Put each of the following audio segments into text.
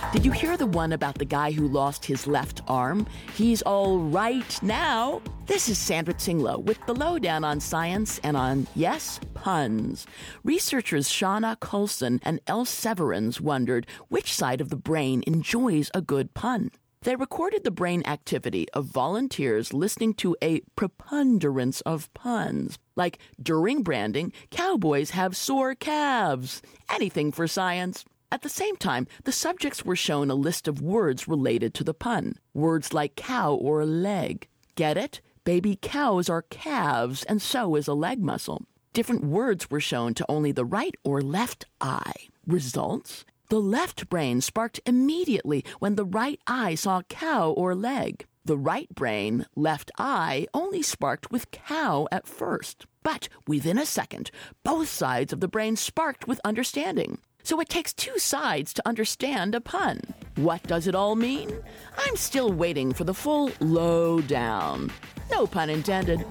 Did you hear the one about the guy who lost his left arm? He's all right now. This is Sandra Tsinglow with the lowdown on science and on, yes, puns. Researchers Shauna Coulson and Elle Severance wondered which side of the brain enjoys a good pun. They recorded the brain activity of volunteers listening to a preponderance of puns. Like, during branding, cowboys have sore calves. Anything for science. At the same time, the subjects were shown a list of words related to the pun. Words like cow or leg. Get it? Baby cows are calves, and so is a leg muscle. Different words were shown to only the right or left eye. Results? The left brain sparked immediately when the right eye saw cow or leg. The right brain, left eye, only sparked with cow at first. But within a second, both sides of the brain sparked with understanding. So it takes two sides to understand a pun. What does it all mean? I'm still waiting for the full lowdown. No pun intended.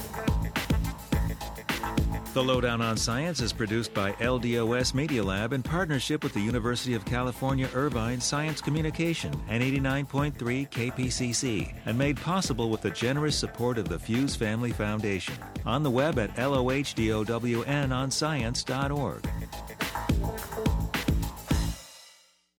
The Lowdown on Science is produced by LDOS Media Lab in partnership with the University of California, Irvine Science Communication and 89.3 KPCC, and made possible with the generous support of the Fuse Family Foundation. On the web at LOHDOWNonscience.org.